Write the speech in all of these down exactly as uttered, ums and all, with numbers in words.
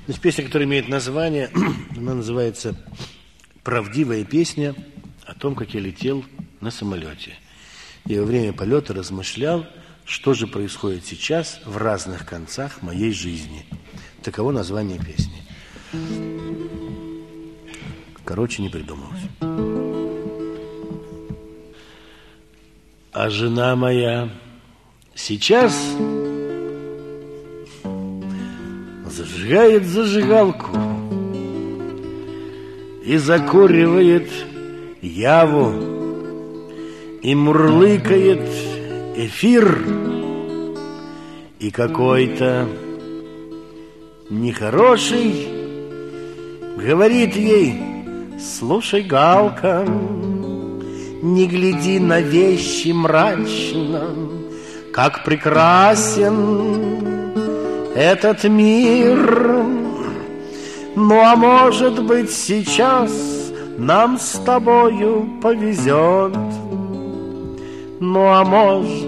Значит, песня, которая имеет название, она называется «Правдивая песня о том, как я летел на самолете». И во время полета размышлял, что же происходит сейчас в разных концах моей жизни. Таково название песни. Короче, не придумалось. А жена моя сейчас зажигает зажигалку и закуривает яву, и мурлыкает эфир, и какой-то нехороший говорит ей: слушай, Галка, не гляди на вещи мрачно, как прекрасен этот мир. Ну, а может быть, сейчас нам с тобою повезет. Ну, а может,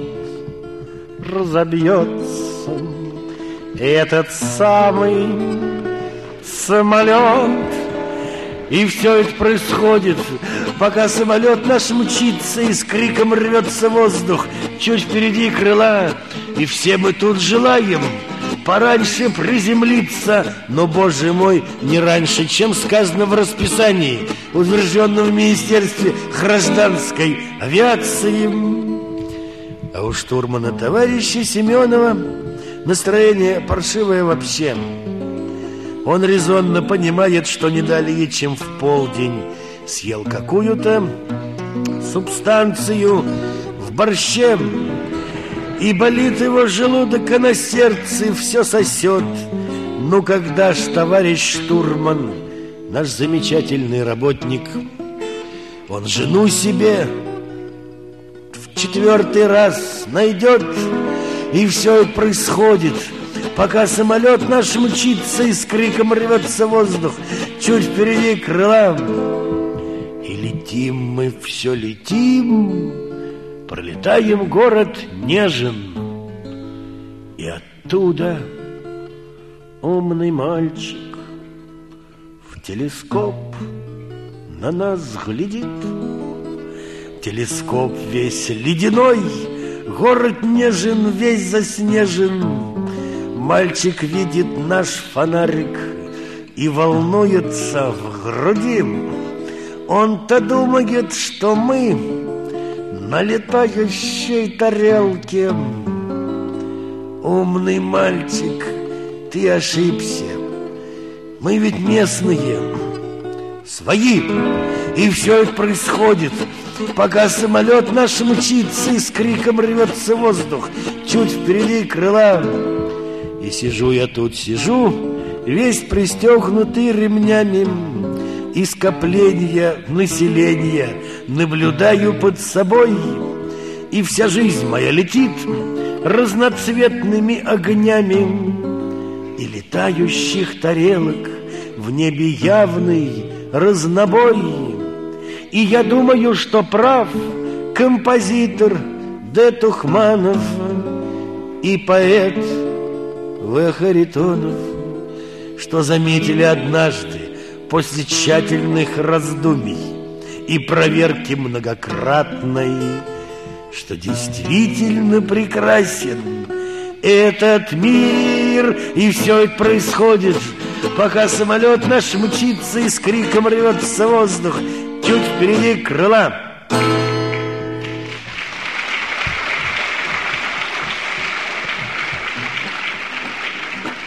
разобьется этот самый самолет. И все это происходит, пока самолет наш мчится и с криком рвется воздух чуть впереди крыла. И все мы тут желаем пораньше приземлиться, но, боже мой, не раньше, чем сказано в расписании, утвержденном в Министерстве гражданской авиации. А у штурмана товарища Семенова настроение паршивое вообще. Он резонно понимает, что не далее, чем в полдень съел какую-то субстанцию в борще, и болит его желудок, а на сердце все сосет. Ну, когда ж товарищ штурман, наш замечательный работник, он жену себе в четвертый раз найдет, и все это происходит, пока самолет наш мчится и с криком рвется воздух чуть впереди крыла. И летим мы, все летим, пролетаем город Нежин, и оттуда умный мальчик в телескоп на нас глядит. Телескоп весь ледяной, город Нежин весь заснежен. Мальчик видит наш фонарик и волнуется в груди. Он-то думает, что мы на летающей тарелке. Умный мальчик, ты ошибся. Мы ведь местные, свои. И все это происходит, пока самолет наш мчится и с криком рвется воздух чуть впереди крыла. И сижу я тут, сижу, весь пристегнутый ремнями, и скопления населения наблюдаю под собой. И вся жизнь моя летит разноцветными огнями, и летающих тарелок в небе явный разнобой. И я думаю, что прав композитор Д. Тухманов и поэт В. Харитонов, что заметили однажды после тщательных раздумий и проверки многократной, что действительно прекрасен этот мир. И все это происходит, пока самолет наш мчится и с криком рвется воздух чуть впереди крыла.